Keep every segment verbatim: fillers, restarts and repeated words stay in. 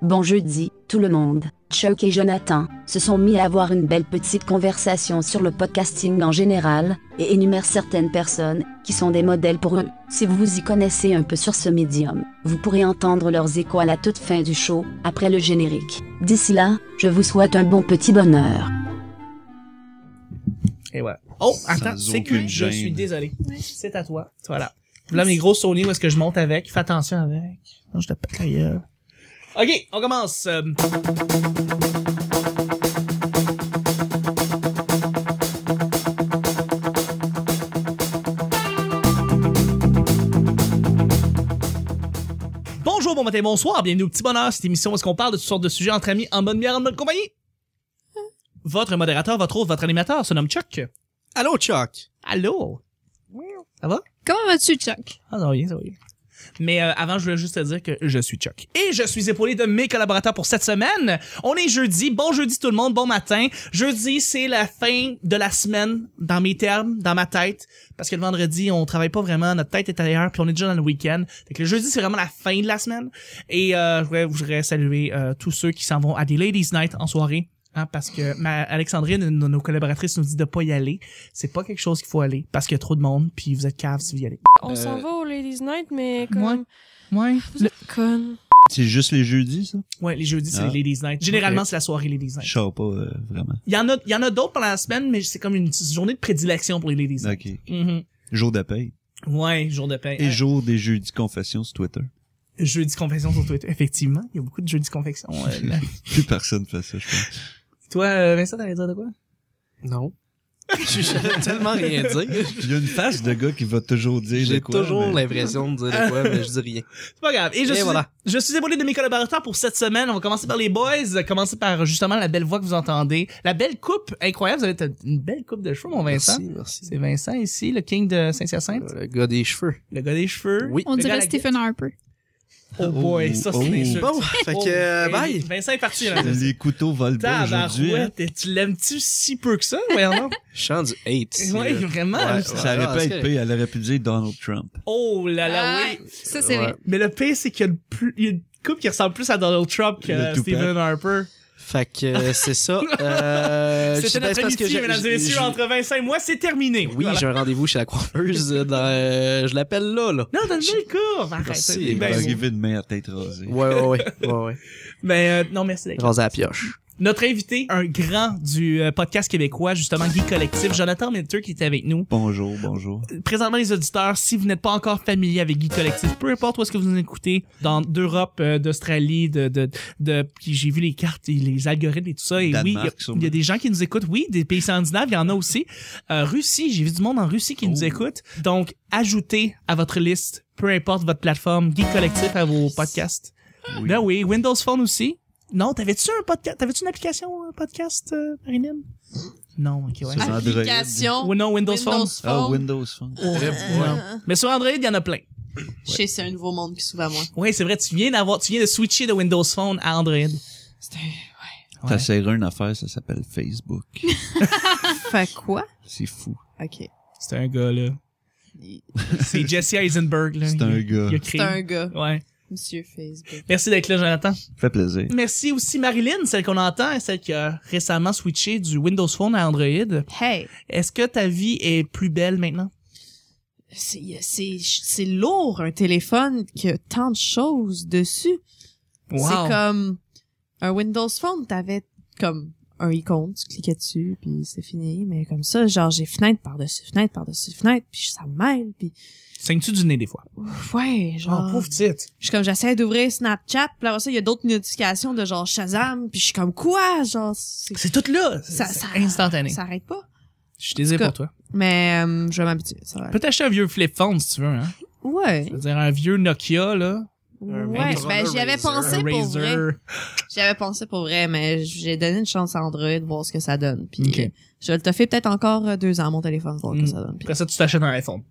Bon jeudi, tout le monde. Chuck et Jonathan se sont mis à avoir une belle petite conversation sur le podcasting en général, et énumèrent certaines personnes qui sont des modèles pour eux. Si vous vous y connaissez un peu sur ce médium, vous pourrez entendre leurs échos à la toute fin du show, après le générique. D'ici là, je vous souhaite un bon petit bonheur. Et voilà. Oh, attends, c'est que je suis désolé. C'est à toi. Voilà. Là, mes gros Sony, où est-ce que je monte avec? Fais attention avec. Non, je te pète la gueule. OK, on commence. Euh... Bonjour, bon matin, bonsoir, bienvenue au Petit Bonheur, cette émission où est-ce qu'on parle de toutes sortes de sujets entre amis, en bonne bière, en bonne compagnie. Votre modérateur, votre hôte, votre animateur se nomme Chuck. Allô, Chuck. Allô. Ça va? Comment vas-tu, Chuck? Ah, ça va bien, ça va bien. Mais euh, avant, je voulais juste te dire que je suis Chuck. Et je suis épaulé de mes collaborateurs pour cette semaine. On est jeudi. Bon jeudi tout le monde, bon matin. Jeudi, c'est la fin de la semaine, dans mes termes, dans ma tête. Parce que le vendredi, on travaille pas vraiment, notre tête est ailleurs, puis on est déjà dans le week-end. Donc le jeudi, c'est vraiment la fin de la semaine. Et euh, je voudrais, je voudrais saluer euh, tous ceux qui s'en vont à des Ladies Night en soirée. Hein, parce que ma Alexandrine, une de nos collaboratrices, nous dit de pas y aller. C'est pas quelque chose qu'il faut aller parce qu'il y a trop de monde puis vous êtes cave si vous y allez. On Euh... s'en va au Ladies Night, mais comme... Ouais. Ouais. Vous êtes conne. C'est juste les jeudis, ça? Ouais, les jeudis, c'est Ah. les Ladies Night. Généralement, Okay. c'est la soirée Ladies Night. Je sais pas, euh, vraiment. Il y en a, il y en a d'autres pendant la semaine, mais c'est comme une journée de prédilection pour les Ladies Night. OK. Mm-hmm. Jour de paye. Ouais, jour de paix. Et jour des jeudis confessions sur Twitter. Jeudi confection sur Twitter. Effectivement, il y a beaucoup de jeudi confection. Euh, là. Plus personne fait ça, je pense. Toi, euh, Vincent, t'allais dire de quoi? Non. Je tellement rien dire. Il y a une face de gars qui va toujours dire de J'ai quoi. toujours mais... l'impression de dire de quoi, mais je dis rien. C'est pas grave. Et je Et suis, voilà. je suis épaulé de mes collaborateurs pour cette semaine. On va commencer par les boys. Commencer par justement la belle voix que vous entendez. La belle coupe. Incroyable. Vous avez une belle coupe de cheveux, mon Vincent. Merci, merci. C'est Vincent ici, le king de Saint-Hyacinthe. Euh, Le gars des cheveux. Le gars des cheveux. Oui. On Le gars à dirait la Stephen Harper. Oh boy, ça c'est Oh. une insulte. Bon, fait Oh, que, euh, hey, bye. Vincent est parti, là. Les couteaux volent pas aujourd'hui. Hein? Tabarouette, tu l'aimes-tu si peu que ça, voyons? Je chante du hate. ici, Ouais, là. vraiment. Ouais, là. Ça ouais, aurait ah, pu c'est être correct. pire, elle aurait pu dire Donald Trump. Oh là là, Ah, oui. ça, c'est Ouais. vrai. Mais le pire, c'est qu'il y a, le plus, il y a une coupe qui ressemble plus à Donald Trump que Le Tupac. Stephen Harper. Fait que, euh, c'est ça. Euh, C'était je- ben, notre c'est parce que amitié, j'ai- mesdames et j'ai- messieurs, j'ai- entre Vincent et moi, c'est terminé. Oui, Voilà. j'ai un rendez-vous chez la coiffeuse. euh, dans, euh, je l'appelle là, là. Non, dans le belle courbe. Arrête. Merci. c'est Il va bien beau. arriver demain à tête rasée. Ouais, ouais, ouais. ouais, ouais. Mais euh, non, merci d'être là. Rasé à la pioche. Notre invité, un grand du euh, podcast québécois, justement, Geek Collectif, Jonathan Minter, qui est avec nous. Bonjour, bonjour. Présentement, les auditeurs, si vous n'êtes pas encore familier avec Geek Collectif, peu importe où est-ce que vous nous écoutez, dans d'Europe, euh, d'Australie, de, de, de, puis j'ai vu les cartes et les algorithmes et tout ça, et Danemark, oui, il y a- sûrement. il y, a des gens qui nous écoutent, oui, des pays scandinaves, il y en a aussi. Euh, Russie, j'ai vu du monde en Russie qui Oh. nous écoute. Donc, ajoutez à votre liste, peu importe votre plateforme, Geek Collectif à vos podcasts. Oui. Ben oui, Windows Phone aussi. Non, t'avais-tu un podcast, t'avais-tu une application un podcast, euh, Marinine? Non, ok, ouais. Sur Android. Application. Ou non, Windows, Phone. Ah, Windows Phone. Oh, non. Mais sur Android, il y en a plein. Je sais, c'est un nouveau monde qui s'ouvre à moi. Oui, c'est vrai, tu viens d'avoir, tu viens de switcher de Windows Phone à Android. C'est un... T'as serré une affaire, ça s'appelle Facebook. Fait quoi? C'est fou. OK. C'est un gars, là. C'est Jesse Eisenberg, là. C'est Il- un gars. Il a C'est créé. un gars. Ouais. Monsieur Facebook. Merci d'être là, Jonathan. Fait plaisir. Merci aussi Marilyn, celle qu'on entend, celle qui a récemment switché du Windows Phone à Android. Hey! Est-ce que ta vie est plus belle maintenant? C'est, c'est, c'est lourd, un téléphone qui a tant de choses dessus. Wow. C'est comme un Windows Phone, t'avais comme un icône, tu cliquais dessus, puis c'est fini. Mais comme ça, genre, j'ai fenêtre par-dessus fenêtre par-dessus fenêtre, puis ça me mêle, puis Saignes-tu du nez des fois? ouf, ouais, genre... Oh, pauvre petite. Je suis comme, j'essaie d'ouvrir Snapchat, puis après ça, il y a d'autres notifications de genre Shazam, puis je suis comme, quoi? Genre, c'est... C'est tout là. Ça, C'est ça, instantané. Ça arrête pas. Je suis désolé En tout pour toi. Mais euh, je vais m'habituer, ça va. Peut t'acheter un vieux flip phone si tu veux, hein. Ouais. Je veux dire, un vieux Nokia, là. Ouais, Motorola ben j'y avais Razr. pensé Un pour Razer. vrai. J'y avais pensé pour vrai, mais j'ai donné une chance à Android, voir ce que ça donne. Puis Ok. euh, je vais le toffer peut-être encore euh, deux ans, mon téléphone, voir ce Mm. que ça donne. Puis Après ça, tu t'achètes un iPhone.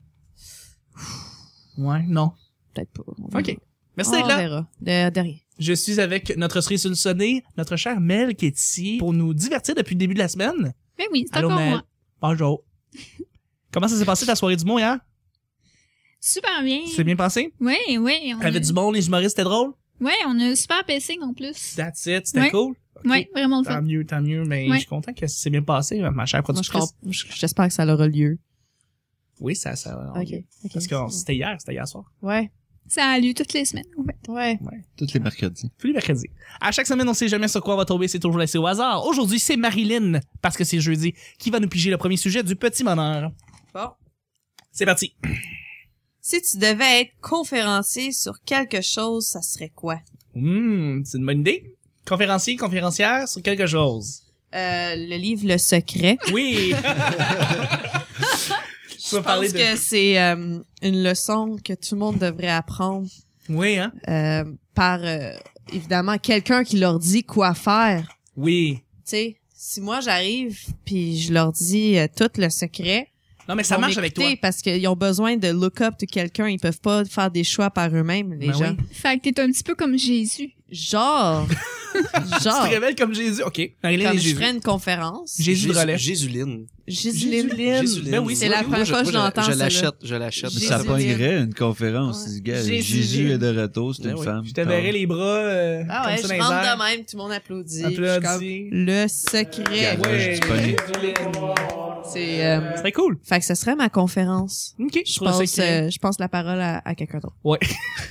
Ouais, non. peut-être pas. OK. Merci On d'être là. verra. De, de rien. Je suis avec notre cerise sur le sonnet, notre chère Mel qui est ici pour nous divertir depuis le début de la semaine. Ben oui, c'est Allô, encore Mel. moi. Bonjour. Comment ça s'est passé ta soirée du mot hier? Super bien. C'est bien passé? Oui, oui. on T'avais a- du monde, les humoristes, c'était drôle? Ouais, on a un super pacing en plus. That's it, c'était Ouais. cool? Ok. Ouais, vraiment le Tant fun. mieux, tant mieux, mais Ouais. je suis content que ça s'est bien passé, ma chère Moi, je productrice. comp- je- J'espère que ça aura lieu. Oui, ça, ça, Ok. ok. parce que c'était hier, c'était hier soir. Ouais. Ça a lieu toutes les semaines. Ouais. Ouais. Tous les mercredis. Tous les mercredis. À chaque semaine, on sait jamais sur quoi on va tomber, c'est toujours laissé au hasard. Aujourd'hui, c'est Marilyn, parce que c'est jeudi, qui va nous piger le premier sujet du petit bonheur. Bon. C'est parti. Si tu devais être conférencier sur quelque chose, ça serait quoi? Hum, c'est une bonne idée. Conférencier, conférencière sur quelque chose. Euh, le livre Le Secret. Oui. Je pense que c'est euh, une leçon que tout le monde devrait apprendre Oui, hein? euh, par, euh, évidemment, quelqu'un qui leur dit quoi faire. Oui. Tu sais, si moi j'arrive puis je leur dis euh, tout le secret, Non, mais ça ils vont marche avec toi. m'écouter parce qu'ils ont besoin de look up de quelqu'un. Ils peuvent pas faire des choix par eux-mêmes, les Ben gens. oui. Fait que t'es un petit peu comme Jésus. Genre, Tu genre, te révèles comme Jésus. OK. Marilyn comme et je Jésus. ferais une conférence. Jésus de relais. Jésuline. Jésuline. Jésuline. Ben oui, C'est la Moi, première je- fois que je moi, l'entends, Je celle-là. l'achète, je l'achète. Mais Jésus ça libre. pognerait une conférence. Ouais. ce gars, Jésus Jésus libre. est de retour, c'est Ben une oui. femme. Je te verrai les bras euh, Ah comme ouais, ça je dans les rentre airs. de même, tout le monde applaudit. Je suis comme, Applaudis. le secret. Ouais. du pognon. C'est, euh, Très cool. fait que ce serait ma conférence. OK. Je trouve ça passe, secret. euh, je passe la parole à, à quelqu'un d'autre. Ouais.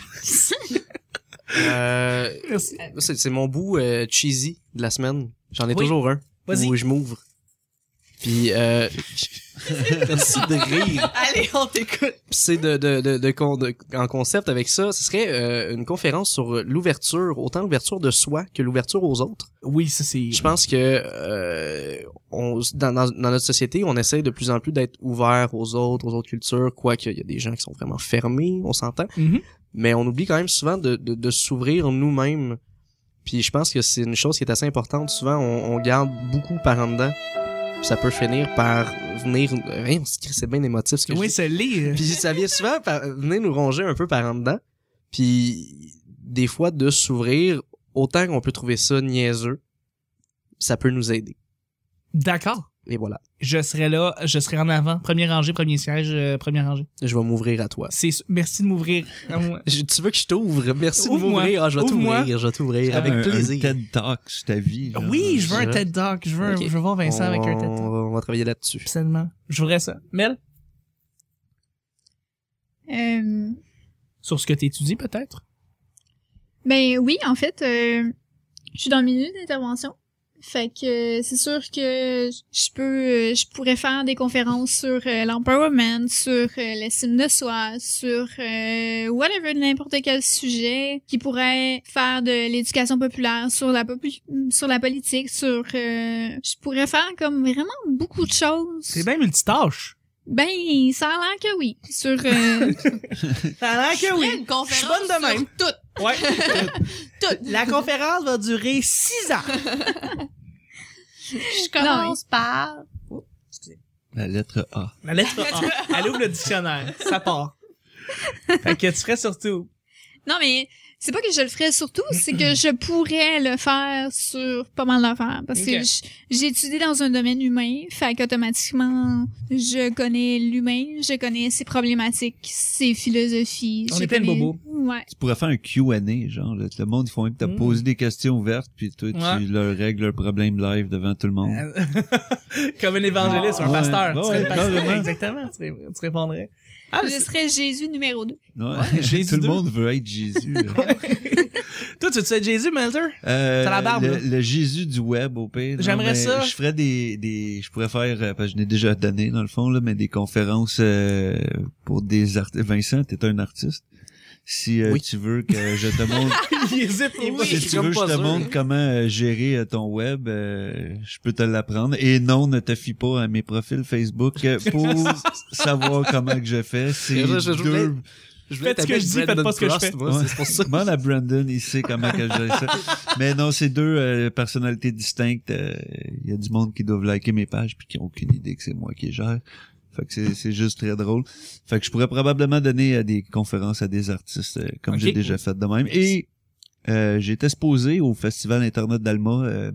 Euh, Merci. c'est, c'est mon bout euh, cheesy de la semaine. J'en ai Oui. toujours un. Vas-y. Où je m'ouvre. Puis, euh, merci de rire. Allez, on t'écoute. Puis c'est de, de, de, de, con- de- en concept avec ça. Ce serait euh, une conférence sur l'ouverture, autant l'ouverture de soi que l'ouverture aux autres. Oui, ça c'est... Je pense que euh, on, dans, dans, dans notre société, on essaie de plus en plus d'être ouvert aux autres, aux autres cultures, quoique il y a des gens qui sont vraiment fermés, on s'entend. Mhm. Mais on oublie quand même souvent de, de, de s'ouvrir nous-mêmes. Puis je pense que c'est une chose qui est assez importante. Souvent, on, on garde beaucoup par en dedans. Puis ça peut finir par venir... Rien, c'est bien émotif ce que je Oui, dis. c'est lit. Puis ça vient souvent par, venir nous ronger un peu par en dedans. Puis des fois, de s'ouvrir, autant qu'on peut trouver ça niaiseux, ça peut nous aider. D'accord. Et voilà. Je serai là, je serai en avant, première rangée, premier siège, euh, première rangée. Je vais m'ouvrir à toi. C'est merci de m'ouvrir. à moi. Je- tu veux que je t'ouvre? Merci de Ouvre-moi. m'ouvrir. Ah, je vais Ouvre-moi. t'ouvrir, je vais t'ouvrir. Avec un, plaisir. Un TED Talk sur ta vie. genre. Oui, je veux un je- TED Talk, je veux, un- Ok. je veux voir Vincent on, avec un TED on Talk. va- on va travailler là-dessus. Absolument. Je voudrais ça. Mel, Euh, sur ce que tu étudies peut-être? ben oui, en fait, euh, je suis dans le milieu d'intervention. Fait que euh, c'est sûr que je peux, euh, je pourrais faire des conférences sur euh, l'empowerment, sur euh, l'estime de soi, sur euh, whatever, n'importe quel sujet qui pourrait faire de l'éducation populaire, sur la popu- sur la politique, sur, euh, je pourrais faire comme vraiment beaucoup de choses. C'est bien multitâche. Ben, ça a l'air que oui. Sur, euh, Ça a l'air que oui. Une conférence Je suis bonne de sur même. tout. Ouais. Tout. La conférence va durer six ans. Je commence par... La lettre A. La lettre A. Elle ouvre le dictionnaire. Ça part. Fait que tu ferais surtout. non, mais c'est pas que je le ferais surtout, c'est que je pourrais le faire sur pas mal d'affaires. Parce que Ok. j- j'ai étudié dans un domaine humain, fait qu'automatiquement, je connais l'humain, je connais ses problématiques, ses philosophies. On je est plein de connais- bobos. Ouais. Tu pourrais faire un Q and A, genre, là, le monde, ils font que t'as Mm. posé des questions ouvertes, puis toi, Ouais. tu leur règles leurs problèmes live devant tout le monde. Comme un évangéliste, un Ouais. pasteur. Ouais, tu serais le pasteur. carrément. Exactement. Tu, ré- tu répondrais. Ah, mais Je c'est- serais Jésus numéro deux. Ouais, Jésus tout le deux. monde veut être Jésus. là. toi, tu veux être Jésus, Melter? Euh, T'as la barbe, le, là. le Jésus du web, au pire. Non, J'aimerais mais ça. Je ferais des, des, je pourrais faire, euh, parce que je n'ai déjà donné, dans le fond, là, mais des conférences, euh, pour des artistes. Vincent, t'es un artiste. Si euh, Oui. tu veux que je te montre, Il hésite, il Oui. si je suis tu comme veux que je pas te sûr. montre comment euh, gérer euh, ton web, euh, je peux te l'apprendre. Et non, ne te fie pas à mes profils Facebook euh, pour savoir comment que je fais. C'est Je- je- je voulais- deux. Je voulais Faites ce que t'appeler je dis, faites Brandon pas ce que je Frost, fais. moi, Ouais. c'est pour ça. Demande à Brandon, il sait comment que je gère ça. Mais non, c'est deux euh, personnalités distinctes. Il y a du monde qui doivent liker mes pages puis qui ont aucune idée que c'est moi qui les gère. Fait que c'est, c'est juste très drôle. Fait que je pourrais probablement donner euh, des conférences à des artistes euh, comme Ok. j'ai déjà fait de même. Et euh, j'ai été exposé au Festival Internet d'Alma euh,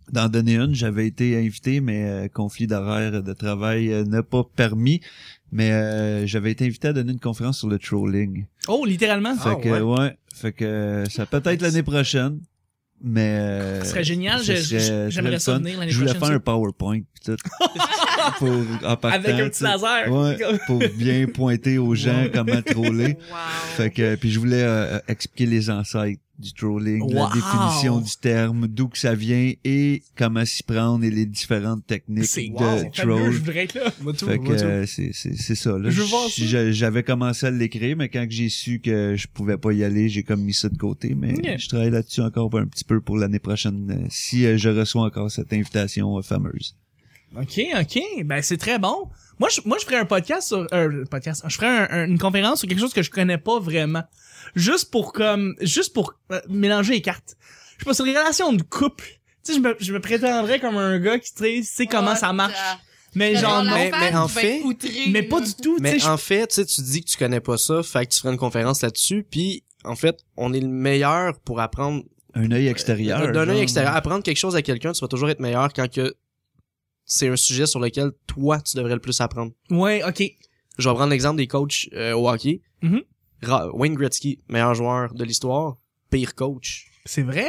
d'en donner une. J'avais été invité, mais euh, conflit d'horaire de travail euh, n'a pas permis. Mais euh, j'avais été invité à donner une conférence sur le trolling. Oh, littéralement? Fait Ah, que ouais. ouais. Fait que ça peut être l'année prochaine. Mais euh, Ce serait génial, ce je- serait- je- serait j'aimerais le ça fun. venir l'année Je voulais prochaine, faire ça. un PowerPoint pis tout. pour, en partant, Avec un petit tu sais. laser. Ouais, pour bien pointer aux gens Ouais. comment troller. Wow. Fait que puis je voulais euh, expliquer les ancêtres du trolling, Wow. la définition du terme, d'où que ça vient et comment s'y prendre et les différentes techniques C'est de wow, fabuleux, troll. je voudrais être là. Moi tout, Fait que moi tout. euh, c'est c'est c'est ça là. Je veux voir ça. J'- J'avais commencé à l'écrire, mais quand que j'ai su que je pouvais pas y aller, j'ai comme mis ça de côté. Mais Ok. je travaille là-dessus encore un petit peu pour l'année prochaine, euh, si euh, je reçois encore cette invitation euh, fameuse. OK, OK. Ben, c'est très bon. Moi, je, moi, je ferais un podcast sur, euh, podcast. Je ferais un- un- une conférence sur quelque chose que je connais pas vraiment. Juste pour, comme, juste pour euh, mélanger les cartes. Je sais pas, sur les relations de couple. Tu sais, je me, je me prétendrais comme un gars qui, tu sais, sait comment ça marche. Mais genre, la non. mais- mais en fait- Mais pas du tout, tu Mais sais. en fait, tu sais, tu dis que tu connais pas ça, fait que tu ferais une conférence là-dessus, puis en fait, on est le meilleur pour apprendre Un œil extérieur. d'un œil genre. extérieur. Apprendre quelque chose à quelqu'un, tu vas toujours être meilleur quand que c'est un sujet sur lequel toi tu devrais le plus apprendre. je- Ouais, OK. Je vais prendre l'exemple des coachs euh, au hockey. Mhm. Ra- Wayne Gretzky, meilleur joueur de l'histoire, pire coach. C'est vrai?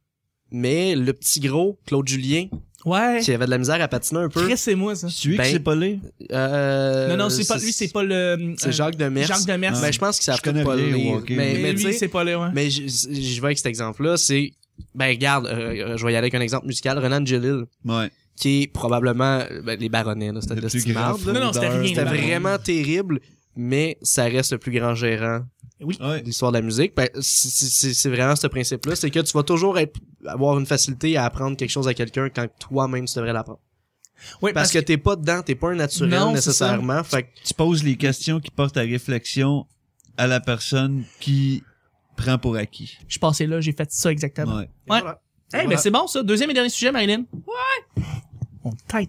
Mais le petit gros, Claude Julien, Ouais. qui avait de la misère à patiner un peu. Chris, c'est moi, ça. Celui Ben, qui s'est pas lé. Euh, non, non, c'est pas lui, c'est pas le... C'est euh, Jacques Demers. Jacques Demers. Ben, je pense qu'ils savent Je connais tout pas rien au lire. hockey, Mais, mais, mais tu lui, sais, c'est pas le, ouais. mais je, je vais avec cet exemple-là, c'est, ben, regarde, euh, je vais y aller avec un exemple musical, Renan Angelil, Ouais. qui est probablement, ben, les baronnets, là, c'était Le de plus la grand marde, là. Non, non, c'était rien. C'était là. vraiment terrible, mais ça reste le plus grand gérant Ouais. de l'histoire de la musique. Ben, c'est- c'est c'est vraiment ce principe-là, c'est que tu vas toujours être, avoir une facilité à apprendre quelque chose à quelqu'un quand toi-même tu devrais l'apprendre. Ouais, Parce que t'es pas dedans, t'es pas un naturel Non, c'est nécessairement, fait que Tu poses les questions qui portent à réflexion à la personne qui prend pour acquis. je passais là, j'ai fait ça exactement. Ouais. Ouais. voilà. Eh ben Voilà. c'est bon ça. Deuxième et dernier sujet, Marilyn. Ouais. On tête.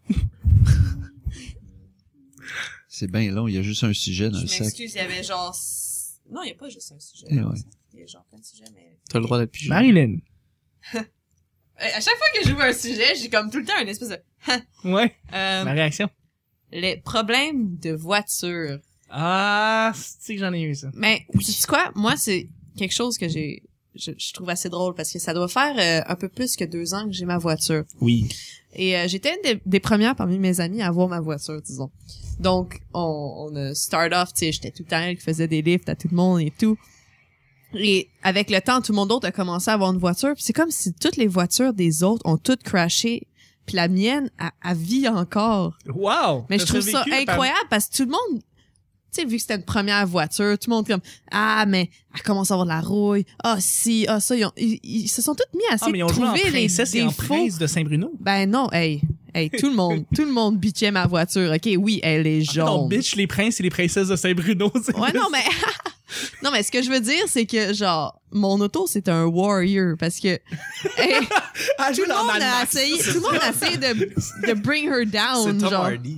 C'est bien long, il y a juste un sujet dans Je le sac. m'excuse, il y avait genre... s- Non, il y a pas juste un sujet. Eh ouais. Il y a genre plein de sujets, mais... T'as le droit d'être pigé. Marilyn. Euh, À chaque fois que j'ouvre un sujet, j'ai comme tout le temps une espèce de... Ouais. Euh, Ma réaction. les problèmes de voiture. Ah, c'est que j'en ai eu ça. Mais, sais-tu quoi? Moi, c'est quelque chose que j'ai... Je, je trouve assez drôle parce que ça doit faire euh, un peu plus que deux ans que j'ai ma voiture. Oui. Et euh, j'étais une des, des premières parmi mes amis à avoir ma voiture, disons. Donc, on, on a start off, tu sais, j'étais tout le temps elle qui faisait des lifts à tout le monde et tout. Et avec le temps, tout le monde d'autre a commencé à avoir une voiture. Puis c'est comme si toutes les voitures des autres ont toutes crashé. Puis la mienne, elle, elle vit encore. Wow. Mais je T'as trouve ça vécu, incroyable parce que tout le monde, tu sais, vu que c'était une première voiture, tout le monde comme, ah, mais elle commence à avoir de la rouille. Ah, si, ah, ça, ils, ont- ils, ils se sont tous mis à Ah, essayer mais ils de ont joué en trouver les princesse et en défauts. prince de Saint-Bruno. Ben non, hey, hey, tout le monde, tout le monde bitchait ma voiture. Ok, oui, elle est jaune. Non, bitch, les princes et les princesses de Saint-Bruno. c'est- Ouais, non, mais non, mais ce que je veux dire, c'est que genre mon auto, c'est un warrior parce que hey, Ah, tout joue le dans monde Mad a Max. essayé, tout le monde a essayé de de bring her C'est down, Tom genre, Hardy.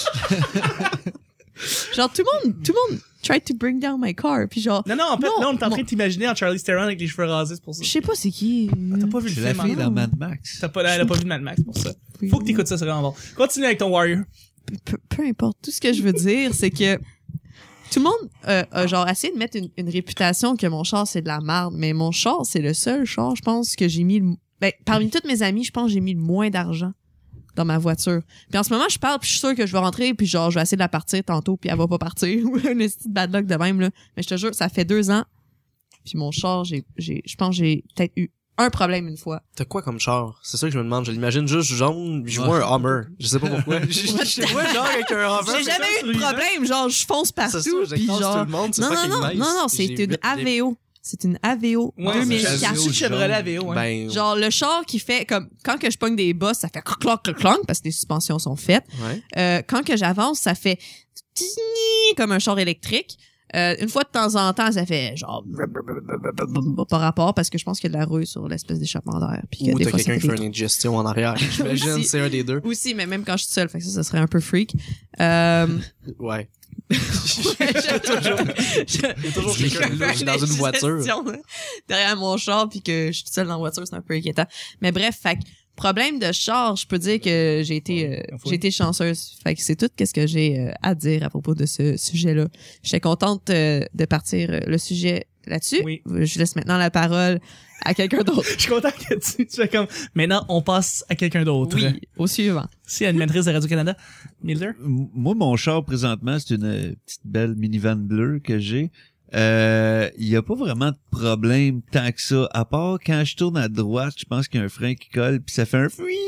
genre tout le monde, tout le monde tried to bring down my car, puis genre, Non, non, en fait, Non, là, on est en train mon- de t'imaginer en Charlie Theron avec les cheveux rasés, c'est pour ça. je sais pas c'est qui. T'as pas vu le C'est la film, fille hein? dans Mad Max. T'as pas, elle a pas vu de Mad Max pour ça. Faut que t'écoutes ça, c'est vraiment bon. Continue avec ton Warrior. peu, peu importe. Tout ce que je veux dire, c'est que tout le monde euh, a genre essayé de mettre une, une réputation que mon char c'est de la merde, mais mon char c'est le seul char, je pense que j'ai mis le, ben parmi toutes mes amies, je pense que j'ai mis le moins d'argent dans ma voiture. Puis en ce moment, je parle, puis je suis sûre que je vais rentrer, puis genre je vais essayer de la partir tantôt, puis elle va pas partir ou une petite bad luck de même là. Mais je te jure, ça fait deux ans. Puis mon char, j'ai j'ai je pense que j'ai peut-être eu un problème une fois. T'as quoi comme char? C'est ça que je me demande. Je l'imagine juste jaune, je vois un Hummer. Je sais pas pourquoi. Je je vois genre avec un Hummer. J'ai jamais eu de problème, genre je fonce partout, C'est ça, puis j'écrase genre tout le monde, c'est non, non, fucking non, nice. non, non, c'est J'ai une huit- A V O. C'est une A V O Ouais, deux mille c'est quatre. C'est Chevrolet A V O, hein. Ben, Genre, le char qui fait comme, quand que je pogne des bosses, ça fait cloc, cloc, cloc, cloc, parce que les suspensions sont faites. ouais. Euh, quand que j'avance, ça fait comme un char électrique. Euh, une fois de temps en temps, ça fait genre par rapport, parce que je pense qu'il y a de la rouille sur l'espèce d'échappement d'air. Puis que Ou des t'as fois, ça quelqu'un qui fait fait une indigestion en arrière. J'imagine, Aussi. c'est un des deux. aussi, mais même quand je suis seule, fait que ça, ça serait un peu freak. Euh, Ouais. je- toujours, il y a toujours quelqu'un de louche dans une voiture. Gestion, là, derrière mon char, puis que je suis toute seule dans la voiture, c'est un peu inquiétant. Mais bref, fait que problème de char, je peux dire que j'ai été, euh, j'ai été chanceuse. Fait que c'est tout qu'est-ce que j'ai euh, à dire à propos de ce sujet-là. J'étais contente euh, de partir euh, le sujet là-dessus. Oui. Je laisse maintenant la parole à quelqu'un d'autre. Je suis content que tu, tu fais comme, maintenant, on passe à quelqu'un d'autre. Oui, au suivant. Si, animatrice de Radio-Canada. Miller? M- Moi, mon char, présentement, c'est une euh, petite belle minivan bleue que j'ai. Euh, il y a pas vraiment de problème tant que ça, à part quand je tourne à droite, je pense qu'il y a un frein qui colle, puis ça fait un fruit.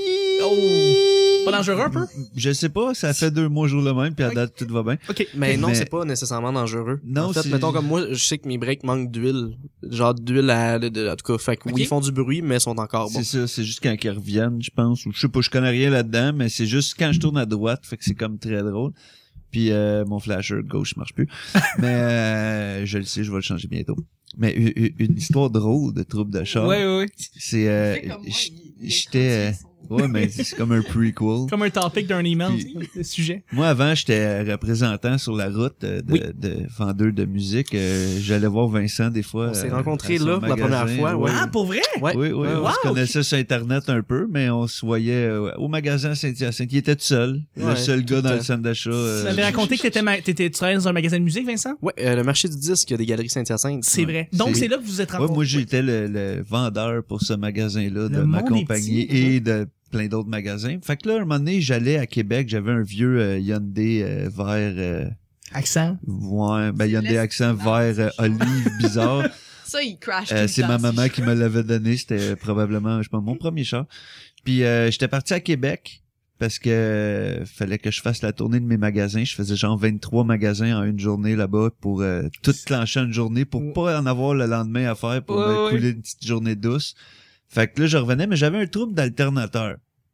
Oh! Pas dangereux un peu? Je sais pas, ça fait deux mois jour le même, puis à date, tout va bien. OK. Mais non, Mais- c'est pas nécessairement dangereux. Non, en fait, c'est- mettons comme moi, je sais que mes breaks manquent d'huile. Genre d'huile à, de, de- en tout cas, fait que Ok. oui, ils font du bruit, mais ils sont encore bons. C'est ça, c'est juste quand ils reviennent, je pense. Ou je sais pas, je connais rien là-dedans, mais c'est juste quand je tourne à droite, fait que c'est comme très drôle. Puis euh, mon flasher de gauche marche plus. mais euh, je le sais, je vais le changer bientôt. Mais u- u- une histoire drôle de trouble de char, Ouais, ouais, ouais. c'est euh, j- j'étais euh, ouais, mais c'est comme un prequel. Comme un topic d'un email, Puis- tu sais, le sujet. Moi, avant, j'étais représentant sur la route euh, de, Oui. de vendeur de musique. Euh, J'allais voir Vincent des fois. On s'est euh, rencontrés à son là pour la magasin, première fois, ouais. Ah, pour vrai? Ouais. Oui, oui, Ouais, on wow, se connaissait sur Internet un peu, mais on se voyait euh, au magasin Saint-Hyacinthe. Il était tout seul. le Ouais, seul tout gars le dans temps. le centre d'achat. Tu euh, m'avais raconté que t'étais, ma- t'étais, tu travaillais dans un magasin de musique, Vincent? Ouais, euh, le marché du disque, il y a des galeries Saint-Hyacinthe. C'est Ouais. vrai. Donc, C'est- c'est là que vous êtes Ouais, rencontrés. moi, j'étais le, le vendeur pour ce magasin-là, de Le ma monde est compagnie petit, et de plein d'autres magasins. Fait que là, un moment donné, j'allais à Québec, j'avais un vieux euh, Hyundai euh, vert... Euh, Accent. ouais, ben Hyundai laisse- accent Ah, vert euh, olive bizarre. Ça, il crash Euh, tout c'est le ma temps, maman ces qui me l'avait donné. C'était probablement, je sais pas, mon premier char. Puis euh, j'étais parti à Québec parce que euh, fallait que je fasse la tournée de mes magasins. Je faisais genre vingt-trois magasins en une journée là-bas pour euh, tout clencher en une journée pour pas en avoir le lendemain à faire pour Ouais, me ouais. couler une petite journée douce. Fait que là, je revenais, mais j'avais un trouble d'alternateur.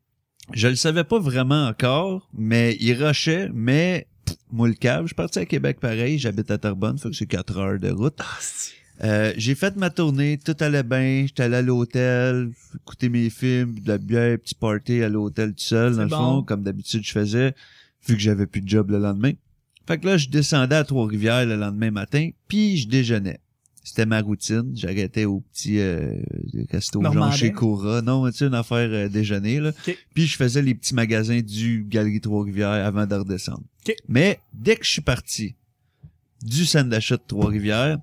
Je le savais pas vraiment encore, mais il rushait, mais pff, moi le cave. Je suis parti à Québec pareil, j'habite à Terrebonne, fait que c'est quatre heures de route. Euh, j'ai fait ma tournée, tout allait bien, j'étais allé à l'hôtel, écouter mes films, de la bière, petit party à l'hôtel tout seul, C'est dans le bon. fond, comme d'habitude je faisais, vu que j'avais plus de job le lendemain. Fait que là, je descendais à Trois-Rivières le lendemain matin, puis je déjeunais. C'était ma routine, j'arrêtais au petit euh, resto genre Normandais. chez Cora, non, tu sais, une affaire euh, déjeuner, là. Ok. Puis je faisais les petits magasins du Galerie Trois-Rivières avant de redescendre. Ok. Mais dès que je suis parti du centre d'achat de Trois-Rivières,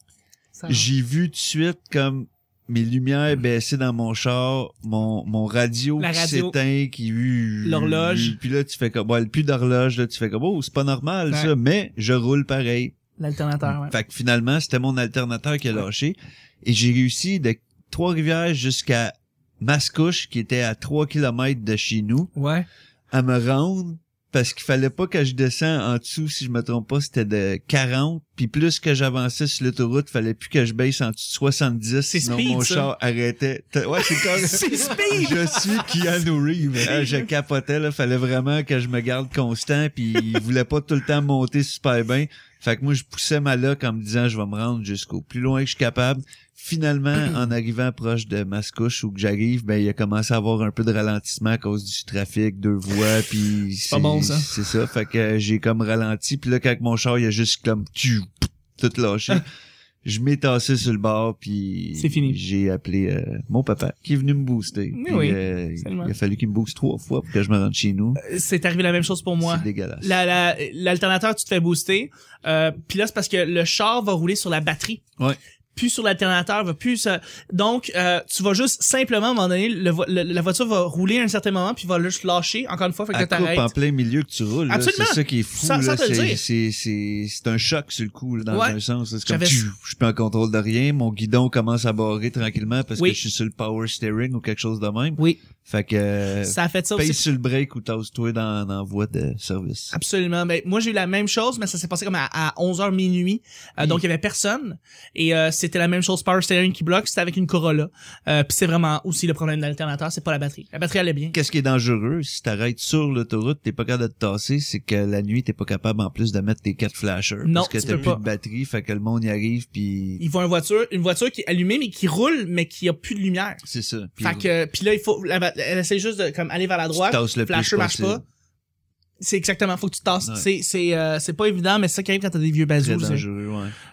Ça- j'ai vu tout de suite comme mes lumières baissaient dans mon char, mon mon radio, La qui radio. s'éteint, qui L'horloge. Puis là tu fais comme bon, plus d'horloge, là tu fais comme oh, c'est pas normal Ouais. ça, mais je roule pareil. L'alternateur, ouais. Fait que finalement, c'était mon alternateur qui a lâché et j'ai réussi de Trois-Rivières jusqu'à Mascouche qui était à trois kilomètres de chez nous Ouais. à me rendre parce qu'il fallait pas que je descends en dessous, si je me trompe pas, c'était de quarante, puis plus que j'avançais sur l'autoroute, fallait plus que je baisse en dessous de soixante-dix, C'est sinon speed, mon ça. char arrêtait. T- Ouais, c'est comme C'est speed! Je suis Keanu Reeves. Euh, je capotais, là, fallait vraiment que je me garde constant, puis il voulait pas tout le temps monter super bien. Fait que moi, je poussais ma loc en me disant, je vais me rendre jusqu'au plus loin que je suis capable. Finalement, en arrivant proche de Mascouche où que j'arrive, ben il a commencé à avoir un peu de ralentissement à cause du trafic, deux voies, puis pas bon, ça. C'est ça. Fait que euh, j'ai comme ralenti, puis là quand mon char il a juste comme tu tout lâché, je m'ai tassé sur le bord, puis C'est fini. j'ai appelé euh, mon papa qui est venu me booster. Oui, Puis, oui, euh, absolument. il a fallu qu'il me booste trois fois pour que je me rende chez nous. C'est arrivé la même chose pour moi. C'est dégueulasse. La, la, l'alternateur, tu te fais booster. Euh, puis là, c'est parce que le char va rouler sur la batterie. Ouais. Plus sur l'alternateur, va plus... ça- Donc, euh, tu vas juste simplement, à un moment donné, le vo- le- la voiture va rouler à un certain moment, puis va juste lâcher, encore une fois, fait que À là, coupe t'arrêtes. en plein milieu que tu roules, là, Absolument. c'est ça qui est fou. Sans- là, sans te le c'est, dire. c'est, c'est, c'est un choc sur le coup, là, dans Ouais. un sens. là. C'est comme, J'avais- tu- je suis pas en contrôle de rien, mon guidon commence à barrer tranquillement parce Oui. que je suis sur le power steering ou quelque chose de même. Oui, Fait que, euh, ça a fait ça paye aussi. sur le break ou tasse-toi dans, dans la voie de service. Absolument. Ben, moi, j'ai eu la même chose, mais ça s'est passé comme à, à onze heures minuit. Euh, donc, il y avait personne. Et euh, c'était la même chose, power steering qui bloque. C'était avec une Corolla. Euh, puis c'est vraiment aussi le problème de l'alternateur, c'est pas la batterie. La batterie allait bien. Qu'est-ce qui est dangereux, si t'arrêtes sur l'autoroute, t'es pas capable de te tasser, c'est que la nuit, t'es pas capable en plus de mettre tes quatre flashers. Non, parce que tu t'as peux plus pas. de batterie, fait que le monde y arrive, puis Il voit une voiture, une voiture qui est allumée, mais qui roule, mais qui a plus de lumière. c'est ça. Puis Fait que, puis là, il faut, la ba- elle essaie juste de, comme, aller vers la tu droite. tasses le plus Flasher marche possible. pas. C'est exactement, faut que tu te tasses. Ouais. C'est, c'est, euh, c'est pas évident, mais c'est ça qui arrive quand t'as des vieux Très bazous. dangereux, ouais.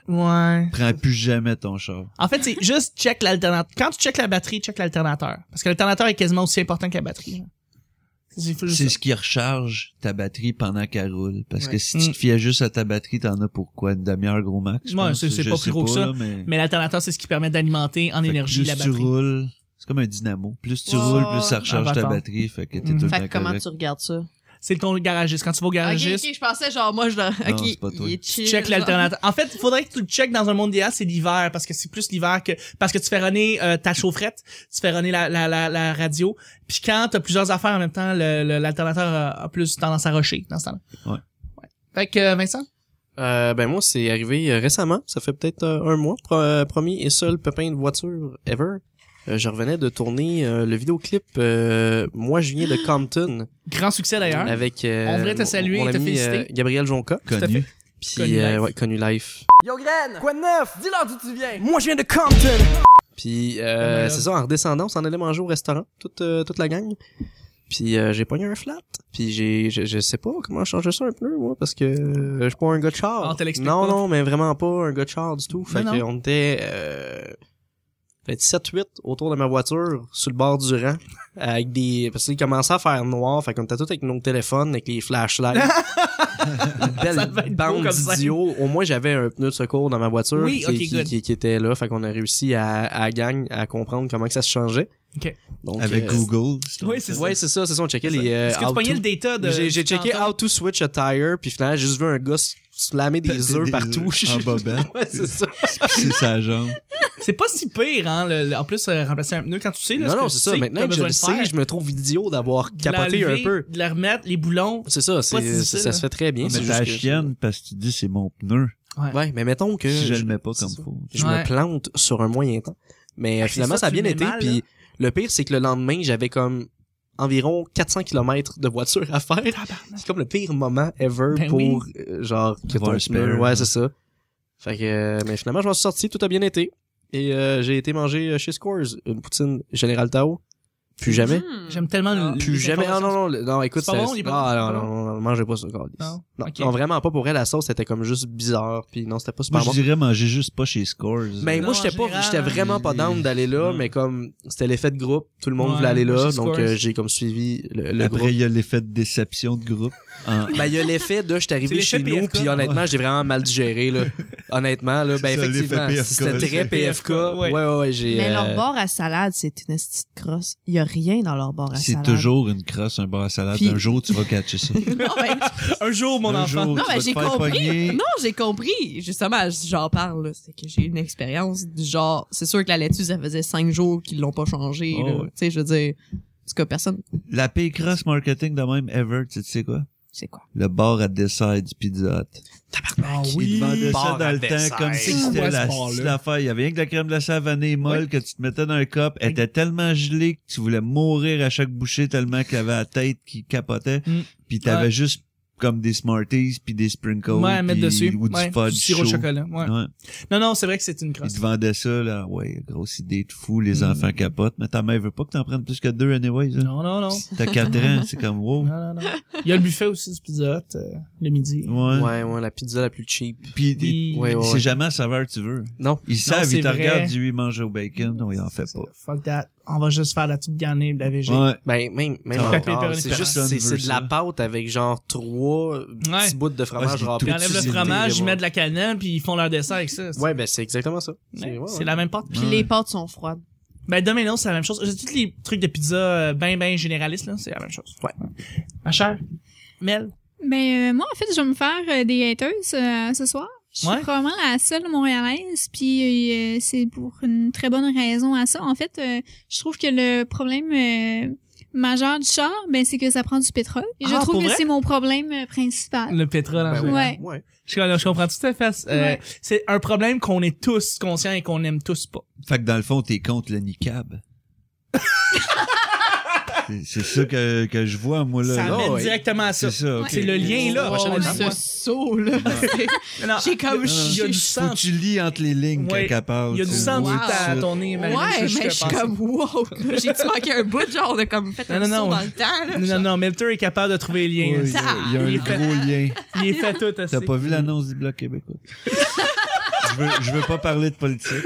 Ouais. Prends plus jamais ton char. En fait, c'est juste check l'alternateur. Quand tu check la batterie, check l'alternateur. Parce que l'alternateur est quasiment aussi important que la batterie. C'est, c'est ce qui recharge ta batterie pendant qu'elle roule. Parce Ouais. que si Mm. tu te fiais juste à ta batterie, t'en as pour quoi? Une demi-heure gros max? je Ouais, pense. c'est- c'est Je pas sais plus gros que ça. là, mais... Mais l'alternateur, c'est ce qui permet d'alimenter en Fait que énergie plus la tu batterie. roules, c'est comme un dynamo. Plus tu Ouais. roules, plus ça recharge Ah, ta attends. batterie. Fait que t'es Mhm. tout le Fait temps que comment correct. tu regardes ça? C'est ton garagiste. Quand tu vas au Ok, garagiste, ok, je pensais genre, moi, je le... Non, Ok, c'est pas toi. il est tu chill. check genre. l'alternateur. En fait, il faudrait que tu le checkes dans un monde idéal, c'est l'hiver, parce que c'est plus l'hiver que, parce que tu fais runner euh, ta chaufferette, tu fais runner la, la, la, la radio, puis quand t'as plusieurs affaires en même temps, le, le- l'alternateur a, a plus tendance à rusher dans ce temps-là. Ouais. ouais. Fait que, euh, Vincent? Euh, ben moi, c'est arrivé euh, récemment. Ça fait peut-être euh, un mois. Pro- euh, premier et seul pépin de voiture ever. Euh, je revenais de tourner euh, le vidéoclip euh, Moi, je viens de Compton Grand succès d'ailleurs. avec euh, On voudrait te mon- saluer mon et te ami, féliciter. euh, Gabriel Jonca. Tout à Connu. fait. Puis Connu euh, life. ouais, connu life. Yo Gren, quoi de neuf? Dis-leur d'où tu viens. Moi, je viens de Compton. Puis Oh euh, my God. c'est ça, en redescendant, on s'en allait manger au restaurant, toute euh, toute la gang. Puis euh, j'ai pogné un flat. Puis j'ai je, je sais pas comment changer ça un pneu moi parce que euh, je suis pas un gars de char. Ah, on te l'explique non pas. non, mais vraiment pas un gars de char du tout. Fait Non, que on était euh, peut-être sept huit autour de ma voiture sur le bord du rang avec des parce qu'il commençait à faire noir, fait qu'on était tous avec nos téléphones avec les flashlights. Une Ça belle devait être beau bande comme ça. d'idiots. Au moins j'avais un pneu de secours dans ma voiture Oui, qui, ok, qui, good. qui, qui était là, fait qu'on a réussi à à gang à comprendre comment que ça se changeait. Ok. Donc, Avec euh, Google. Oui, c'est ça. Ouais, c'est ça, c'est ça, on checkait les euh, Est-ce que tu how pognais to- le data de... J'ai j'ai checké tantôt? how to switch a tire, puis finalement j'ai juste vu un gars s- slammer des œufs partout. En bobette. Ouais, c'est ça. C'est sa jambe. C'est pas si pire, hein. le- le- en plus, euh, remplacer un pneu quand tu sais, là. Non, ce non, que c'est tu ça. sais que Maintenant t'as que je besoin le de faire, sais, je me trouve idiot d'avoir de la capoté un lever, peu. de la remettre, les boulons. C'est ça, C'est pas c'est, difficile, ça hein. se fait très bien. Mais c'est t'as la juste que- chienne parce que tu dis c'est mon pneu. Ouais, mais mettons que Si je je, le mets pas c'est comme ça. faut. je Ouais. me plante sur un moyen temps. Mais Ah, euh, c'est finalement, ça, ça a tu bien le mets été. mal, Puis le pire, c'est que le lendemain, j'avais comme environ quatre cents kilomètres de voiture à faire. C'est comme le pire moment ever Ben pour oui. euh, genre que Avoir ton un spare, pneu- ouais hein. c'est ça. Fait que euh, mais finalement je m'en suis sorti, tout a bien été et euh, j'ai été manger euh, chez Scores une poutine Général Tao. Plus jamais. Hmm. J'aime tellement le- Plus les jamais. Ah non informations. non le- non écoute C'est pas c'est- bon, il est pas ah, bon, non, c'est pas non, non, non, mangez pas ça. câlisse. Non? Non, Ok. non, vraiment pas pour elle la sauce c'était comme juste bizarre puis non c'était pas super Moi, bon. je dirais manger juste pas chez Scores. Mais Non, moi en j'étais pas général, j'étais vraiment pas les- down d'aller là Ouais. mais comme c'était l'effet de groupe, tout le monde Ouais, voulait aller moi, là chez donc Scores. euh, j'ai comme suivi le, le Après, groupe. il y a l'effet de déception de groupe. En- Ben, il y a l'effet de, je suis C'est arrivé l'effet chez P F K. nous, puis honnêtement, j'ai vraiment mal digéré, là. Honnêtement, là, ben, C'est ça, effectivement, l'effet P F K, c'était très c'est P F K. ouais. Ouais, ouais, ouais, j'ai, Mais euh, leur bord à salade, c'est une petite crosse. Il y a rien dans leur bord à C'est salade. toujours une crosse, un bar à salade. Puis- Un jour, tu vas catcher ça. non, mais, Un jour, mon Un enfant. jour, non, tu mais vas te j'ai faire compris. pogner. Non, j'ai compris. Justement, j'en parle, là. C'est que j'ai eu une expérience du genre, c'est sûr que la laitue, ça faisait cinq jours qu'ils l'ont pas changé, Oh, là. ouais. Tu sais, je veux dire, en tout cas, personne, La pire cross marketing de même ever, tu sais quoi? c'est quoi? Le bar à dessert du Pizza Hut. Ah Ils oui. te vendaient ça bar dans à le temps dessert. comme si C'est c'était quoi, la ce bar-là? style affaire. Il y avait rien que la crème glacée à vanille molle que tu te mettais dans un cup. Elle était tellement gelée que tu voulais mourir à chaque bouchée tellement qu'elle avait la tête qui capotait. Mm. Puis t'avais Ouais. juste comme des Smarties puis des sprinkles Ouais, à mettre puis- dessus. ou du Ouais, fudge sirop de chaud. chocolat. Ouais. Ouais. Non, non, c'est vrai que c'est une Ils crosse. te vendaient ça, là. Ouais, grosse idée de fou. Les Mm. enfants capotent. Mais ta mère veut pas que t'en prennes plus que deux, anyways. Hein. Non, non, non. T'as quatre ans, c'est comme, wow. Non, non, non. Il y a le buffet aussi du Pizza Hut, euh, le midi. Ouais. ouais, ouais, la pizza la plus cheap. Puis, Puis- Ouais, ouais, c'est ouais. jamais la saveur que tu veux. Non. Ils savent, c'est ils te vrai. regardent, du manger au bacon. Non, ils en fait pas. Fuck that. On va juste faire la petite garnie de la V G. Ouais. Ben, même, même Ça va. encore, Pepperoni c'est pepperoni. juste, Personne c'est, veut c'est de la ça. pâte avec genre trois petits bouts de Ouais, fromage c'est râpé. Puis ils enlèvent le Tout fromage, c'est- ils mettent de la cannelle, puis ils font leur dessert avec ça. Ouais, ben, c'est exactement ça. Ouais, C'est, ouais, c'est ouais. la même pâte. Puis Ouais. les pâtes sont froides. Ben, Domino's, c'est la même chose. Tous les trucs de pizza euh, ben, ben généralistes, là, c'est la même chose. Ouais. Ma chère, Mel. Ben, euh, moi, en fait, je vais me faire euh, des haters euh, ce soir. Je suis Ouais. probablement la seule montréalaise, puis euh, c'est pour une très bonne raison à ça. En fait, euh, je trouve que le problème euh, majeur du char, ben, c'est que ça prend du pétrole. Et je Ah, trouve pour que vrai? c'est mon problème euh, principal. Le pétrole en Ben, général. Ouais. Ouais. Je, je comprends tout à fait. Euh, Ouais. C'est un problème qu'on est tous conscients et qu'on aime tous pas. Fait que dans le fond, t'es contre le niqab. c'est, c'est ça que, que je vois, moi, là. Ça là. amène ouais. directement à ça. C'est ça, ok. C'est le lien là. Oh, prochaine étape. ce saut, là. C'est- Non, J'ai comme, il y a j'ai- du Faut sang. que tu lis entre les lignes Ouais. quand elle parle. Il y a du tu sang vois du tout à ça. ton nez, Marie. Ouais, Je- je mais te je suis pense. comme, wow. J'ai-tu manqué un bout, genre, de comme, fait un Non, non, saut non. dans le temps, là? Non, non, non, Milter est capable de trouver les liens. Ouais, il y a, il y a Il est un fait- gros lien. Il est fait tout. T'as pas vu l'annonce du Bloc québécois? je veux, je veux pas parler de politique.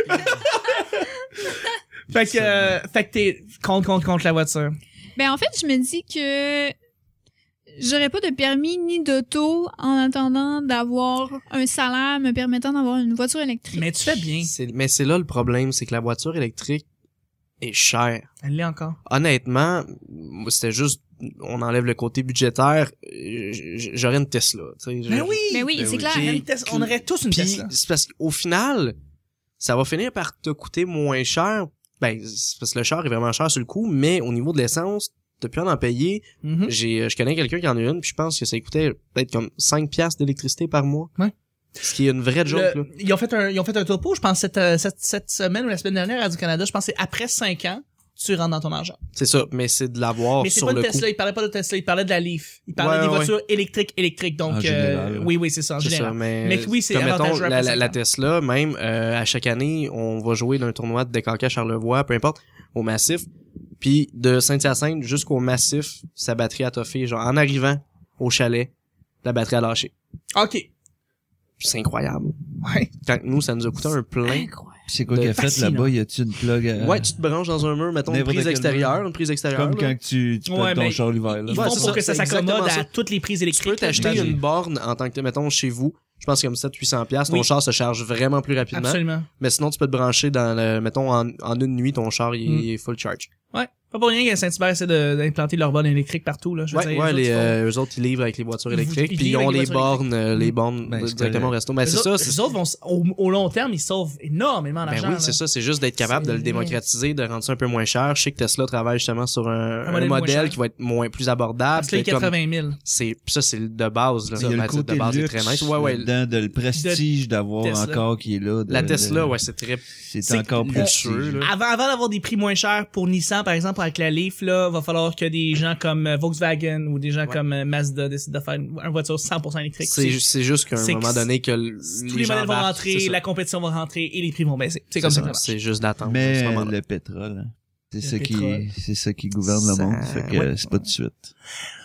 Fait que, euh, fait que t'es contre, contre, contre la voiture. Ben, en fait, je me dis que j'aurais pas de permis ni d'auto en attendant d'avoir un salaire me permettant d'avoir une voiture électrique. Mais tu fais bien. C'est- Mais c'est là le problème, c'est que la voiture électrique est chère. Elle l'est encore. Honnêtement, moi, c'était juste, on enlève le côté budgétaire, euh, j- j'aurais une Tesla. tu sais, Mais je- oui! Ben oui, Ben c'est oui. clair. Une Tesla. On aurait tous une Puis, Tesla. c'est parce qu'au final, ça va finir par te coûter moins cher. Ben, c'est parce que le char est vraiment cher sur le coup, mais au niveau de l'essence, t'as pu en payer. Mhm. J'ai, je connais quelqu'un qui en a une, puis je pense que ça coûtait peut-être comme cinq piastres d'électricité par mois. Ouais. Ce qui est une vraie joke, Le- là. ils ont fait un, ils ont fait un topo, je pense, cette, euh, cette, cette semaine ou la semaine dernière à Radio-Canada. Je pense que c'est après cinq ans, tu rentres dans ton argent. C'est ça, mais c'est de l'avoir Mais c'est sur pas le de coup. Tesla, il parlait pas de Tesla, il parlait de la Leaf. Il parlait Ouais, des ouais. voitures électriques, électriques. Donc, En euh, général. oui, oui, c'est ça, en C'est général. ça, mais, Mais oui, c'est comme mettons, avantageux la, après la, cinq la ans. Tesla, même, euh, à chaque année, on va jouer d'un tournoi de décanqué à Charlevoix, peu importe, au Massif. Puis de Saint-Hyacinthe jusqu'au Massif, sa batterie a toffé, genre, en arrivant au chalet, la batterie a lâché. OK. C'est incroyable. Ouais. Quand nous, ça nous a coûté un plein. C'est quoi De qu'il a fait fascinant. là-bas? Y a-tu une plug à... Ouais, tu te branches dans un mur, mettons, une N'importe prise quel extérieure, mur. une prise extérieure. Comme là. quand tu, tu Ouais, pètes ton mais char l'hiver, là. Ils Ouais, font c'est pour ça, que ça c'est exactement s'accommode à ça. toutes les prises Tu électriques. peux t'acheter j'imagine. une borne en tant que, mettons, chez vous. Je pense que comme sept à huit cents piastres, ton Oui. char se charge vraiment plus rapidement. Absolument. Mais sinon, tu peux te brancher dans le, mettons, en, en une nuit, ton char, il, Mm. il est full charge. Ouais. Pas pour rien que Saint-Hubert essaie de- d'implanter leur borne électrique partout, là. Je veux Ouais, dire, ouais, eux les, autres, euh, eux autres, ils livrent avec les voitures Ils- électriques, ils puis ils livrent ont avec les les voitures bornes, euh, les Mm. bornes Ben, c'est directement au correct. resto. Mais eux c'est autres- ça, c'est eux autres vont, s- au, au long terme, ils sauvent énormément ben d'argent. oui, là. c'est ça, c'est juste d'être capable de le C'est- démocratiser, de rendre ça un peu moins cher. Je sais que Tesla travaille justement sur un, un modèle modèle, moins cher. qui va être moins plus abordable. Parce que là, peut-être comme- quatre-vingt mille. c'est, ça, c'est de base, là. Il y a le Ben, c'est côté de base, c'est luxe très nice. Ouais, ouais. là-dedans, de le prestige d'avoir Tesla. encore qui est là. de- La de- Tesla, ouais, c'est très, C'est C'est encore plus luxueux, là. Avant, avant d'avoir des prix moins chers pour Nissan, par exemple, avec la Leaf, là, va falloir que des gens comme euh, Volkswagen ou des gens Ouais. comme euh, Mazda décident de faire une, une voiture cent pour cent électrique. c'est, c'est juste qu'à un c'est moment que donné que l- tous les les gens modèles vont embarquent, rentrer, c'est ça. la compétition va rentrer et les prix vont baisser. C'est C'est comme ça ça, que ça marche. c'est juste d'attendre. à ce Mais moment-là. le pétrole, hein, c'est Le ça pétrole. qui, c'est ça qui gouverne le Ça- monde. Fait que ouais. c'est pas tout de suite.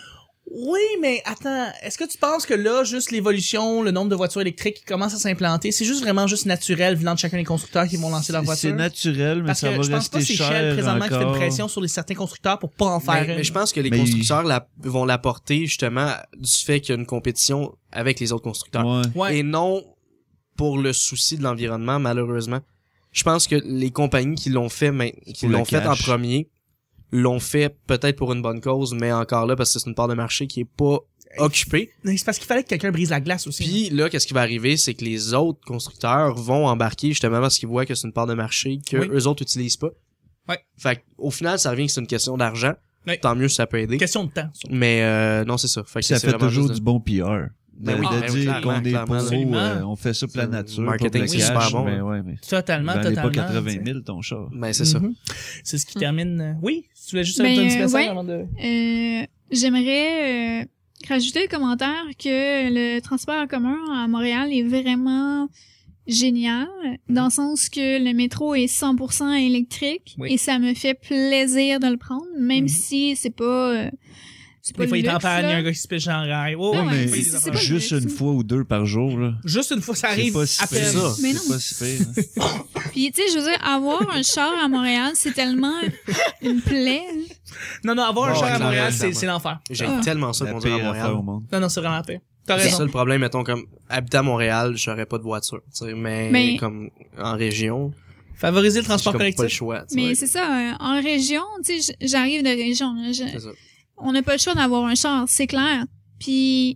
Oui, mais attends, est-ce que tu penses que là, juste l'évolution, le nombre de voitures électriques qui commencent à s'implanter, c'est juste vraiment juste naturel venant de chacun des constructeurs qui vont lancer leur voiture? C'est naturel, mais Parce ça que va je pense pas rester que c'est cher Shell présentement qui fait une encore. pression sur les certains constructeurs pour pas en faire Mais, une. mais je pense que les Mais constructeurs la, vont l'apporter justement du fait qu'il y a une compétition avec les autres constructeurs. Ouais. Ouais. Et non pour le souci de l'environnement, malheureusement. Je pense que les compagnies qui l'ont fait, mais, qui Pour le l'ont fait en cash. premier, l'ont fait peut-être pour une bonne cause, mais encore là, parce que c'est une part de marché qui est pas occupée. Mais c'est parce qu'il fallait que quelqu'un brise la glace aussi. Puis là, qu'est-ce qui va arriver, c'est que les autres constructeurs vont embarquer justement parce qu'ils voient que c'est une part de marché que Oui. eux autres utilisent pas. Ouais. Fait que, au final, ça revient que c'est une question d'argent. Oui. Tant mieux si ça peut aider. Question de temps. surtout. Mais euh, non, c'est ça. Fait que Ça c'est fait vraiment toujours juste du de- bon P R. De, Ben oui, de ben oui, dire clairement, qu'on est clairement, pour, absolument. euh, on fait ça pour la C'est nature, marketing, pour c'est le super cash, bon, mais là. ouais, mais Totalement, vendez totalement. pas quatre-vingt mille ton char. Ben c'est ça. Mhm. C'est ce qui termine. euh, Oui, tu voulais juste Ben, un petit message ouais. avant de. Euh, j'aimerais euh, rajouter le commentaire que le transport en commun à Montréal est vraiment génial, dans le sens que le métro est cent pour cent électrique Oui. et ça me fait plaisir de le prendre, même Mhm. si c'est pas... euh, c'est pas Des fois, le il est en luxe, panne, il y a un là. gars qui se pêche en rail. Oh, Ah oui, ouais, des mais fois, il y a des c'est- affaires. c'est pas juste le- une fois ou deux par jour, là. Juste une fois, ça C'est arrive pas si à pire. peine. ça. Mais non. C'est pas si pire. hein. Puis, tu sais, je veux dire, avoir un char à Montréal, c'est tellement une plaie. Non, non, avoir un Ouais, char à clairement, Montréal, c'est clairement. c'est l'enfer. J'ai Ah. tellement ça La conduire à pire Montréal. affaire au monde. Non, non, c'est vraiment pire. T'as C'est raison. ça le problème, mettons, comme, habiter à Montréal, j'aurais pas de voiture, tu sais, mais, Mais- comme, en région, Favoriser le j'ai transport comme pas le collectif. choix, tu Mais sais. c'est ça, euh, en région, tu sais, j- j'arrive de région, là, je- C'est ça. on n'a pas le choix d'avoir un char, c'est clair. Puis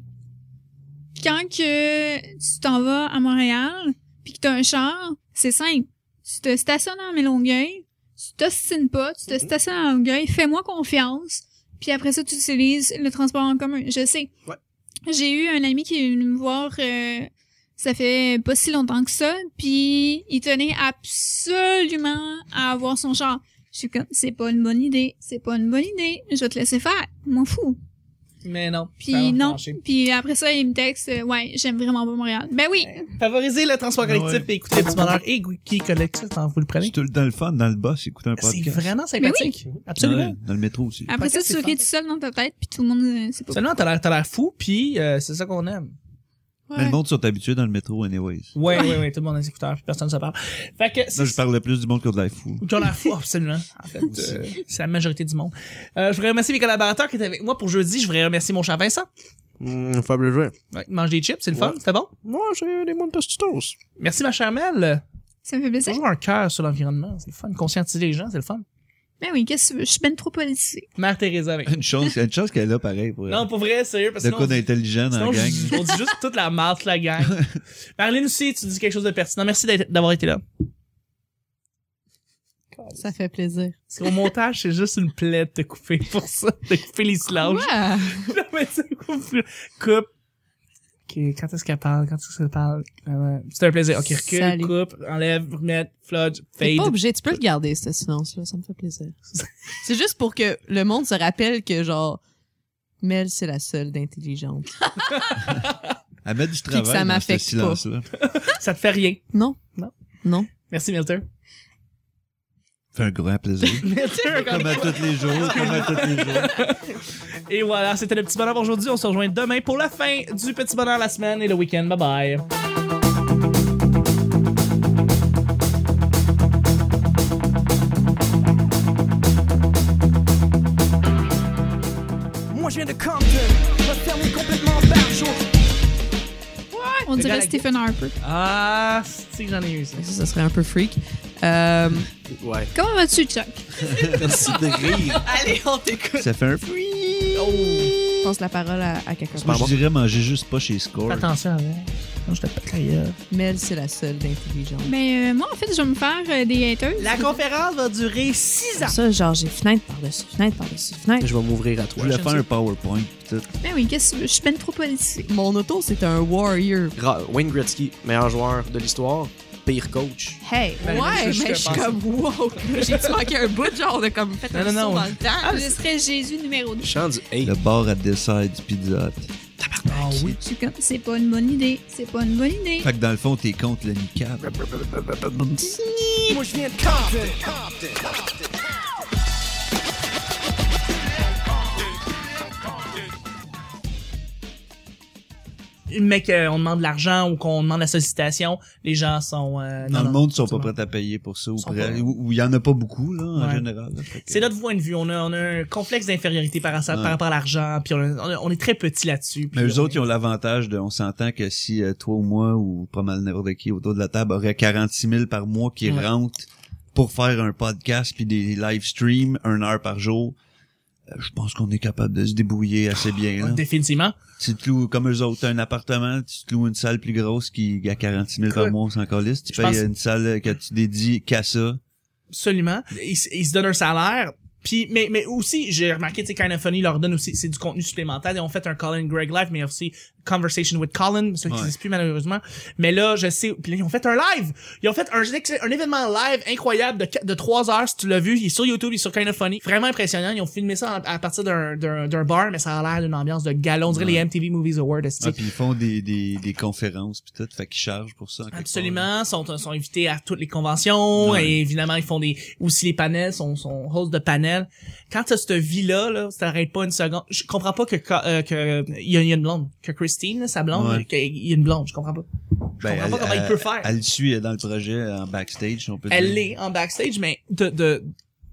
quand que tu t'en vas à Montréal, puis que t'as un char, c'est simple. Tu te stationnes à Longueuil, tu t'ostines pas, tu te stationnes à Longueuil, fais-moi confiance, puis après ça, tu utilises le transport en commun. Je sais. Ouais. J'ai eu un ami qui est venu me voir, euh, ça fait pas si longtemps que ça, puis il tenait absolument à avoir son char. Je suis comme, c'est pas une bonne idée, c'est pas une bonne idée, je vais te laisser faire, m'en fous. Mais non. ça va Puis non, marcher. puis après ça, il me texte, euh, ouais, j'aime vraiment pas Montréal. Ben oui, Favoriser le transport collectif Ouais. et écouter le petit bonheur et qui collectif, quand vous le prenez. C'est tout le temps le fun dans le boss, écouter un C'est podcast. vraiment sympathique. Absolument. Ouais, dans le métro aussi. après ça, podcast, tu c'est ris fun. tout seul dans ta tête, puis tout le monde, euh, c'est pas Seulement, t'as l'air, t'as l'air fou, puis euh, c'est ça qu'on aime. Mais le monde sont habitués dans le métro, anyways. Ouais, ouais, ouais, tout le monde a des écouteurs, puis personne ne se parle. Fait que, Là, je parle plus du monde qui a de l'air fou. Qui ont l'air fou, absolument. En fait, euh, c'est la majorité du monde. Euh, je voudrais remercier mes collaborateurs qui étaient avec moi pour jeudi. Je voudrais remercier mon cher Vincent. Mmh, fabuleux jouet. Ouais, il mange des chips, c'est le Ouais. fun, c'était bon. Moi, j'ai des bonnes tostitos. Merci ma chère Mel. Ça me fait plaisir. Toujours un cœur sur l'environnement, c'est le fun. Conscientiser les gens, c'est le fun. Ben oui, qu'est-ce que tu veux? Je suis ben trop politisée. Mère Teresa avec. Une chance, une chance qu'elle est là, pareil. Pour, Non, pour vrai, sérieux, parce de que quoi sinon, d'intelligent dans sinon, la gang. je- on dit juste toute la marque, la gang. Marlène aussi, tu dis quelque chose de pertinent. Merci d'être- d'avoir été là. Ça fait plaisir. Parce qu'au montage, c'est juste une plaie de te couper pour ça, de couper les slaves. Ouais. Non, mais tu coupe. Coupe. Ok, quand est-ce qu'elle parle? Quand est-ce qu'elle parle? Euh, c'est un plaisir. Ok, recule, Salut. coupe, enlève, remettre, fludge, T'es fade. pas obligé, tu peux le garder, ce silence-là, ça me fait plaisir. C'est juste pour que le monde se rappelle que, genre, Mel, c'est la seule d'intelligente. Elle met du que travail ça dans ce m'affecte silence-là. Ça te fait rien. Non? Non. Non. Merci, Milter. Fait un grand plaisir. Milter, Comme à tous les jours, comme à tous les jours. Et voilà, c'était le petit bonheur pour aujourd'hui. On se rejoint demain pour la fin du petit bonheur la semaine et le week-end. Bye bye. Moi je viens de Compton, ma ferme est complètement barjo. On Le dirait gars, la- Stephen Harper. Ah, c'est que j'en ai eu ça. Ça, ça serait un peu freak. Euh, Ouais. Comment vas-tu, Chuck? Merci de rire. Allez, on t'écoute. Ça fait un fruit. Je passe la parole à, à quelqu'un. Moi, je bon. dirais manger juste pas chez Score. Fais attention avec. Non, je te pète la gueule. Mel, c'est la seule d'intelligente. Ben, euh, moi, en fait, je vais me faire euh, des haters. La conférence va durer six ans. Ça, genre, j'ai fenêtre par-dessus, fenêtre par-dessus, fenêtre. Je vais m'ouvrir à Je toi. voulais j'aime faire ça. un PowerPoint. pis tout. Ben oui, qu'est-ce que tu veux? Je suis ben trop politisée. Mon auto, c'est un Warrior. Ra- Wayne Gretzky, meilleur joueur de l'histoire, pire coach. Hey, Ben, ouais, je- je mais te je suis pense. comme, wow. J'ai-tu manqué un bout, genre, de comme, fait Non, un non, saut non. dans le temps? Ah, Je serais Jésus numéro deux. Je chante du hey. Le bar à dessert du Pizza Hut. Ah oui. Je suis comme, c'est pas une bonne idée. C'est pas une bonne idée. Fait que dans le fond, t'es contre le niqab. Moi je viens de Compton. Mais qu'on demande de l'argent ou qu'on demande la sollicitation, les gens sont... euh, Dans non, le non, monde, ils sont pas absolument. prêts à payer pour ça. Ou Sont prêts- pas- ou- ou il y en a pas beaucoup, là, en Ouais. général. là. Fait que- C'est notre point de vue. On a, on a un complexe d'infériorité par, par Ouais. rapport à l'argent, puis on, a- on est très petit là-dessus. Mais puis eux on- autres, ils ont l'avantage de, on s'entend que si euh, toi ou moi, ou pas mal n'importe qui autour de la table, aurait quarante-six mille par mois qui Ouais. rentrent pour faire un podcast puis des live streams, une heure par jour, euh, je pense qu'on est capable de se débrouiller assez bien. Là. Définitivement. Tu te loues, comme eux autres, t'as un appartement, tu te loues une salle plus grosse qui a quarante-six mille par Écoute, mois, sans calisse. Tu je payes pense- une salle que tu dédies qu'à ça. Absolument. Ils, s- ils se donnent un salaire. Puis, mais, mais aussi, j'ai remarqué, tu sais, Kind of Funny leur donne aussi, c'est du contenu supplémentaire. Ils ont fait un Colin Greg Live, mais aussi Conversation with Colin, ça qui Ouais. n'existe plus malheureusement. Mais là, je sais, puis là, ils ont fait un live. Ils ont fait un, un événement live incroyable de, qu- de trois heures, si tu l'as vu. Il est sur YouTube, il est sur Kind of Funny. Vraiment impressionnant. Ils ont filmé ça à, à partir d'un, d'un, d'un bar, mais ça a l'air d'une ambiance de gala. On dirait Ouais. les M T V Movies Awards, esti. Ah, puis ils font des, des, des conférences puis tout, fait qu'ils chargent pour ça. en quelque Absolument, sont sont invités à toutes les conventions Ouais. et évidemment ils font des aussi les panels, sont sont host de panels. Quand t'as cette vie là, là, ça t'arrête pas une seconde. Je comprends pas que euh, que il y, a- il y a une blonde, que Christine, là, sa blonde, Ouais. qu'il y a une blonde, je comprends pas. Je Ben, comprends pas comment il peut faire. Elle le suit dans le projet en backstage, on peut Elle dire. l'est en backstage, mais de de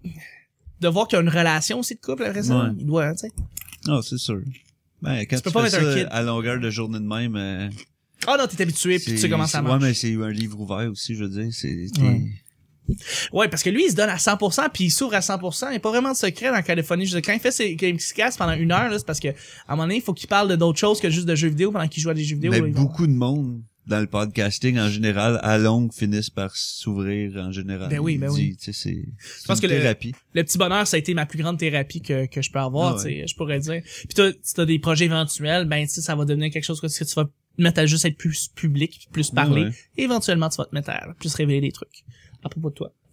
de voir qu'il y a une relation aussi de couple après ça, Ouais. il doit, hein, tu sais. Non, c'est sûr. Ben, quand Tu tu, peux pas fais mettre un ça kid. à longueur de journée de même, euh, Ah non, t'es habitué puis tu sais comment ça c'est- marche. Ouais, mais c'est un livre ouvert aussi, je veux dire. C'est, t'es- Ouais. Ouais, parce que lui, il se donne à cent pour cent puis il s'ouvre à cent pour cent. Il n'y a pas vraiment de secret dans la Californie. Je veux dire, quand il fait ses games qui se cassent pendant une heure, là, c'est parce que, à un moment donné, il faut qu'il parle de d'autres choses que juste de jeux vidéo pendant qu'il joue à des jeux vidéo. mais là, ils vont- beaucoup de monde dans le podcasting en général, à longue, finissent par s'ouvrir en général. Ben oui, ben Il oui. dit, tu sais, c'est, c'est pense une que le- thérapie. Le petit bonheur, ça a été ma plus grande thérapie que, que je peux avoir, Ah tu ouais. sais, je pourrais dire. Puis toi, si t'as des projets éventuels, ben, tu sais, ça va devenir quelque chose que, que tu vas mettre à juste être plus public, plus parler. Ouais. Et éventuellement, tu vas te mettre à plus révéler des trucs à propos de toi.